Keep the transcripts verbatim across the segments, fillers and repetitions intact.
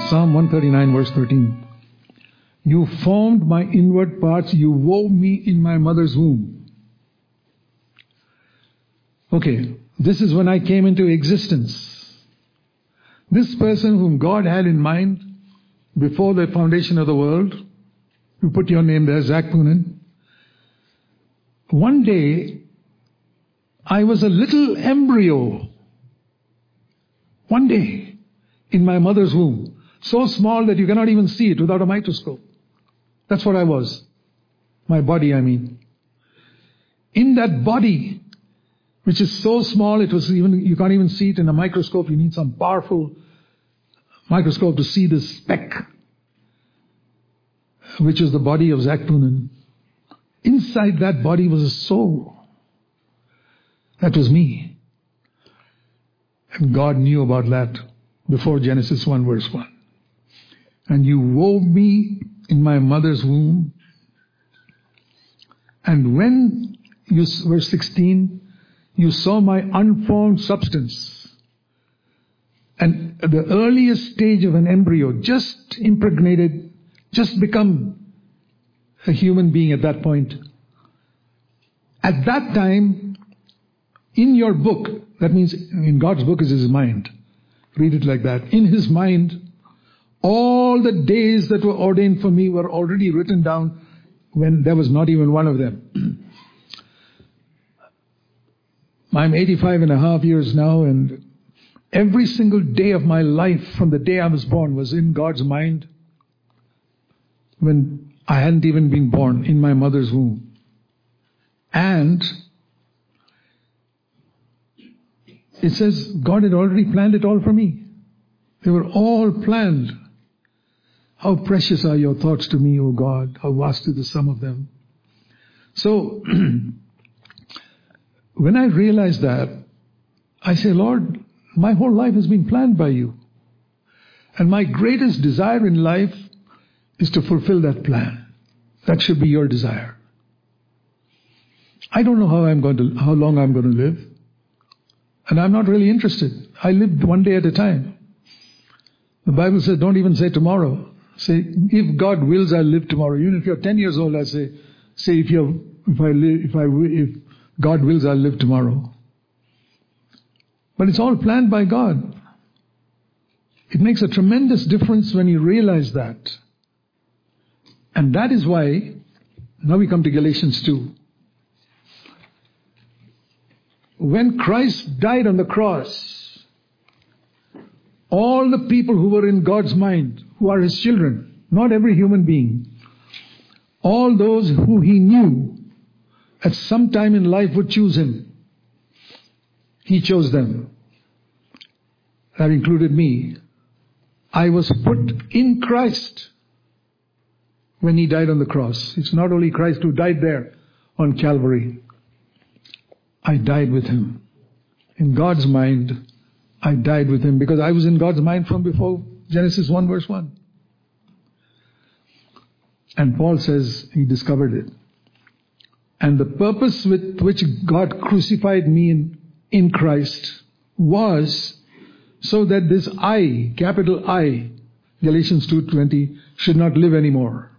Psalm one thirty-nine verse thirteen. You formed my inward parts. You wove me in my mother's womb. Okay, this is when I came into existence. This person whom God had in mind before the foundation of the world, you put your name there, Zac Poonen. One day, I was a little embryo. One day, in my mother's womb. So small that you cannot even see it without a microscope. That's what I was. My body, I mean. In that body, which is so small, it was even, you can't even see it in a microscope. You need some powerful microscope to see this speck, which is the body of Zac Poonen. Inside that body was a soul. That was me. And God knew about that before Genesis one verse one. And you wove me in my mother's womb. And when you, verse sixteen, you saw my unformed substance. And at the earliest stage of an embryo, just impregnated, just become a human being at that point. At that time, in your book, that means in God's book is His mind. Read it like that. In His mind, all the days that were ordained for me were already written down when there was not even one of them. I'm eighty-five and a half years now, and every single day of my life from the day I was born was in God's mind when I hadn't even been born in my mother's womb. And it says God had already planned it all for me. They were all planned. How precious are your thoughts to me, O God. How vast is the sum of them. So, when I realized that, I say, Lord, my whole life has been planned by you. And my greatest desire in life is to fulfill that plan. That should be your desire. I don't know how I'm going to, how long I'm going to live. And I'm not really interested. I live one day at a time. The Bible says, don't even say tomorrow. Say, if God wills, I'll live tomorrow. Even if you're ten years old, I say, say, if you're, if I live, if I, if God wills, I'll live tomorrow. But it's all planned by God. It makes a tremendous difference when you realize that. And that is why, now we come to Galatians two. When Christ died on the cross, all the people who were in God's mind, who are His children, not every human being, all those who He knew at some time in life would choose Him, He chose them. That included me. I was put in Christ when He died on the cross. It's not only Christ who died there on Calvary. I died with Him. In God's mind, I died with Him because I was in God's mind from before Genesis one verse one. And Paul says he discovered it. And the purpose with which God crucified me in, in Christ was so that this I, capital I, Galatians two twenty, should not live anymore.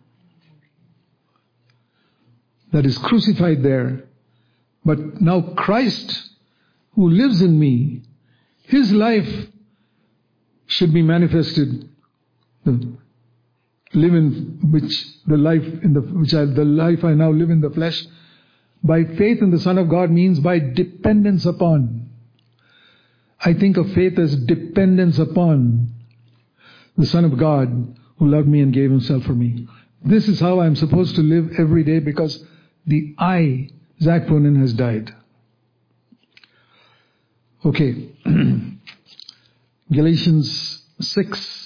That is crucified there. But now Christ, who lives in me, His life should be manifested. The live in which the life in the which I, the life I now live in the flesh, by faith in the Son of God means by dependence upon. I think of faith as dependence upon the Son of God who loved me and gave Himself for me. This is how I'm supposed to live every day because the I, Zac Poonen, has died. Okay. Galatians six.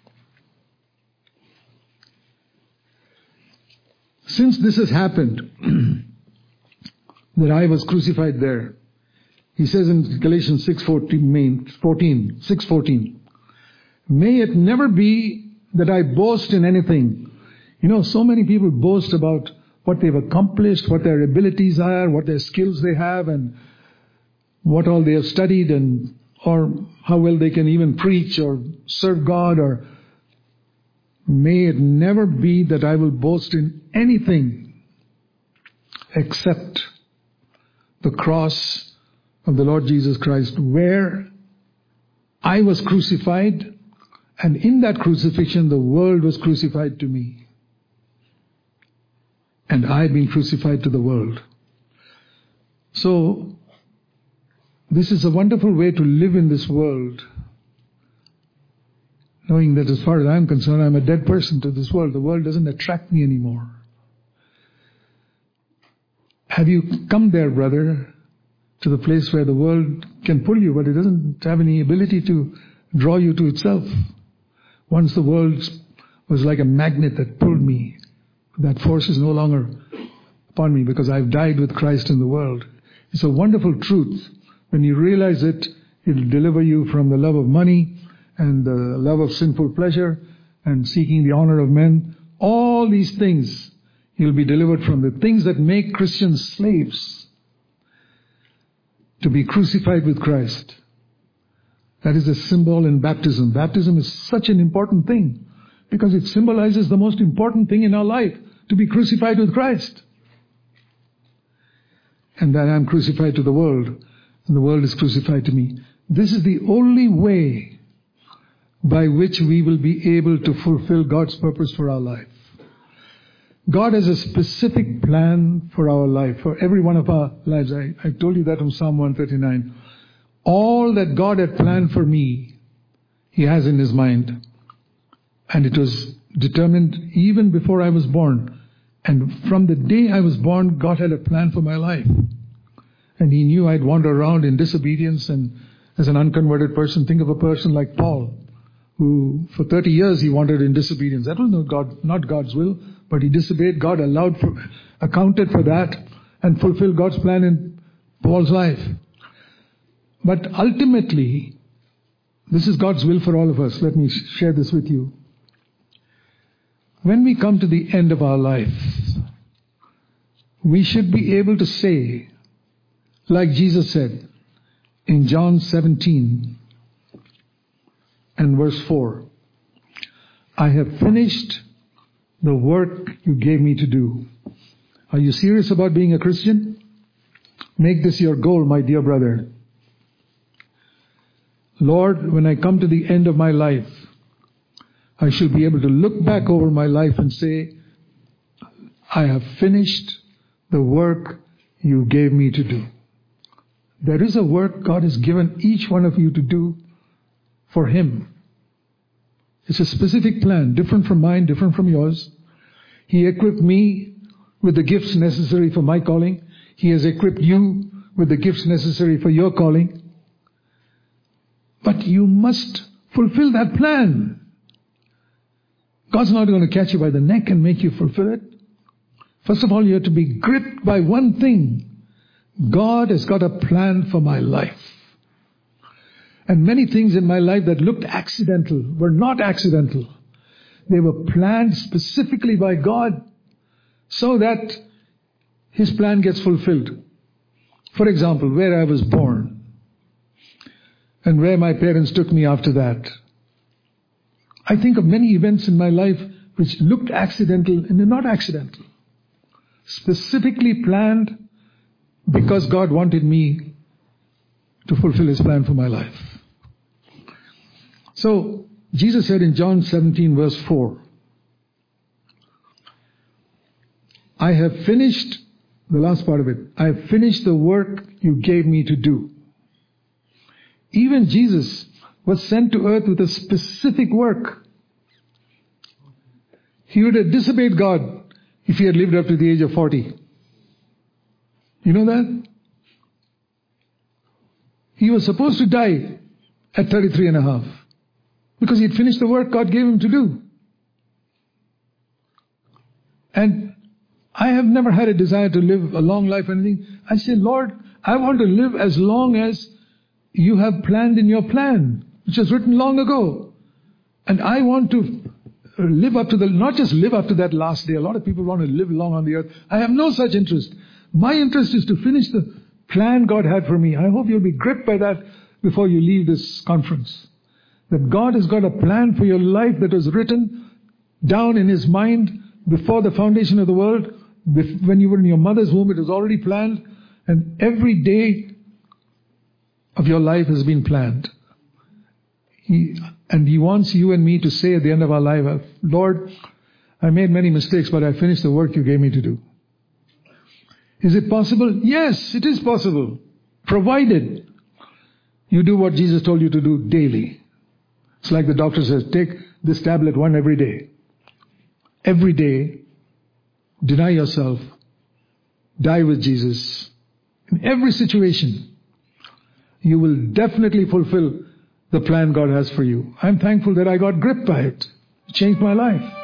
Since this has happened, that I was crucified there, he says in Galatians six fourteen, six fourteen, may it never be that I boast in anything. You know, so many people boast about what they've accomplished, what their abilities are, what their skills they have, and what all they have studied, and or how well they can even preach or serve God or May it never be that I will boast in anything except the cross of the Lord Jesus Christ, where I was crucified, and in that crucifixion the world was crucified to me. And I've been crucified to the world. So, this is a wonderful way to live in this world, knowing that as far as I'm concerned, I'm a dead person to this world. The world doesn't attract me anymore. Have you come there, brother, to the place where the world can pull you, but it doesn't have any ability to draw you to itself? Once the world was like a magnet that pulled me. That force is no longer upon me because I've died with Christ in the world. It's a wonderful truth. When you realize it, it'll deliver you from the love of money and the love of sinful pleasure and seeking the honor of men. All these things, you'll be delivered from the things that make Christians slaves to be crucified with Christ. That is a symbol in baptism. Baptism is such an important thing because it symbolizes the most important thing in our life, to be crucified with Christ. And that I'm crucified to the world, and the world is crucified to me. This is the only way by which we will be able to fulfill God's purpose for our life. God has a specific plan for our life, for every one of our lives. I, I told you that from Psalm one thirty-nine. All that God had planned for me, He has in His mind. And it was determined even before I was born. And from the day I was born, God had a plan for my life. And He knew I'd wander around in disobedience and as an unconverted person. Think of a person like Paul, who for thirty years he wandered in disobedience. That was not God, not God's will, but he disobeyed. God allowed for, accounted for that and fulfilled God's plan in Paul's life. But ultimately, this is God's will for all of us. Let me share this with you. When we come to the end of our life, we should be able to say, like Jesus said in John seventeen and verse four, I have finished the work you gave me to do. Are you serious about being a Christian? Make this your goal, my dear brother. Lord, when I come to the end of my life, I shall be able to look back over my life and say, I have finished the work you gave me to do. There is a work God has given each one of you to do for Him. It's a specific plan, different from mine, different from yours. He equipped me with the gifts necessary for my calling. He has equipped you with the gifts necessary for your calling. But you must fulfill that plan. God's not going to catch you by the neck and make you fulfill it. First of all, you have to be gripped by one thing. God has got a plan for my life. And many things in my life that looked accidental were not accidental. They were planned specifically by God so that His plan gets fulfilled. For example, where I was born and where my parents took me after that. I think of many events in my life which looked accidental and they're not accidental. Specifically planned because God wanted me to fulfill His plan for my life. So, Jesus said in John seventeen verse four, I have finished, the last part of it, I have finished the work you gave me to do. Even Jesus was sent to earth with a specific work. He would have disobeyed God if he had lived up to the age of forty. You know that? He was supposed to die at thirty-three and a half because he had finished the work God gave him to do. And I have never had a desire to live a long life or anything. I say, Lord, I want to live as long as you have planned in your plan, which was written long ago. And I want to live up to the, not just live up to that last day. A lot of people want to live long on the earth. I have no such interest. My interest is to finish the plan God had for me. I hope you'll be gripped by that before you leave this conference. That God has got a plan for your life that was written down in His mind before the foundation of the world. When you were in your mother's womb, it was already planned. And every day of your life has been planned. He, and He wants you and me to say at the end of our life, Lord, I made many mistakes, but I finished the work You gave me to do. Is it possible? Yes, it is possible. Provided you do what Jesus told you to do daily. It's like the doctor says, take this tablet one every day. Every day, deny yourself. Die with Jesus. In every situation, you will definitely fulfill the plan God has for you. I'm thankful that I got gripped by it. It changed my life.